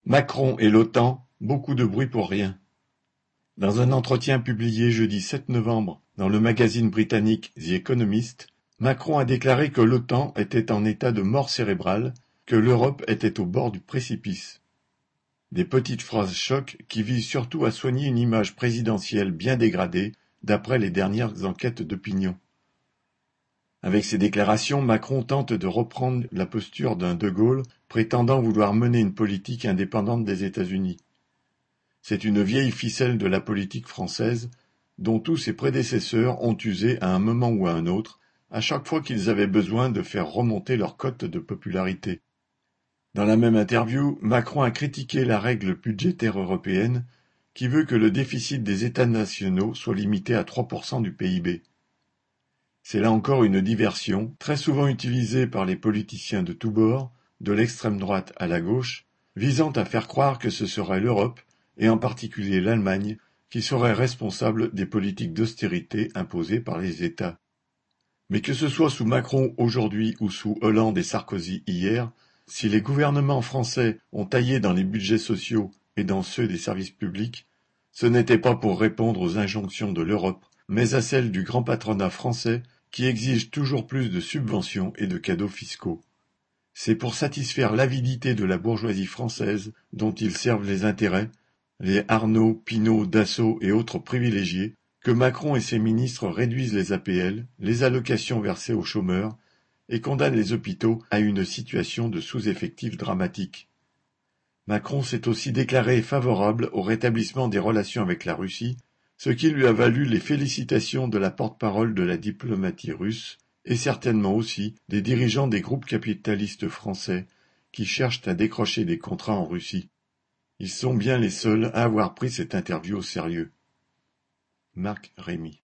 Macron et l'OTAN, beaucoup de bruit pour rien. Dans un entretien publié jeudi 7 novembre dans le magazine britannique The Economist, Macron a déclaré que l'OTAN était en état de mort cérébrale, que l'Europe était au bord du précipice. Des petites phrases choc qui visent surtout à soigner une image présidentielle bien dégradée d'après les dernières enquêtes d'opinion. Avec ces déclarations, Macron tente de reprendre la posture d'un De Gaulle prétendant vouloir mener une politique indépendante des États-Unis. C'est une vieille ficelle de la politique française dont tous ses prédécesseurs ont usé à un moment ou à un autre, à chaque fois qu'ils avaient besoin de faire remonter leur cote de popularité. Dans la même interview, Macron a critiqué la règle budgétaire européenne qui veut que le déficit des États nationaux soit limité à 3% du PIB. C'est là encore une diversion, très souvent utilisée par les politiciens de tous bords, de l'extrême droite à la gauche, visant à faire croire que ce serait l'Europe, et en particulier l'Allemagne, qui serait responsable des politiques d'austérité imposées par les États. Mais que ce soit sous Macron aujourd'hui ou sous Hollande et Sarkozy hier, si les gouvernements français ont taillé dans les budgets sociaux et dans ceux des services publics, ce n'était pas pour répondre aux injonctions de l'Europe, mais à celles du grand patronat français qui exige toujours plus de subventions et de cadeaux fiscaux. C'est pour satisfaire l'avidité de la bourgeoisie française dont ils servent les intérêts, les Arnaud, Pinault, Dassault et autres privilégiés, que Macron et ses ministres réduisent les APL, les allocations versées aux chômeurs, et condamnent les hôpitaux à une situation de sous-effectif dramatique. Macron s'est aussi déclaré favorable au rétablissement des relations avec la Russie, ce qui lui a valu les félicitations de la porte-parole de la diplomatie russe, et certainement aussi des dirigeants des groupes capitalistes français qui cherchent à décrocher des contrats en Russie. Ils sont bien les seuls à avoir pris cette interview au sérieux. Marc Rémy.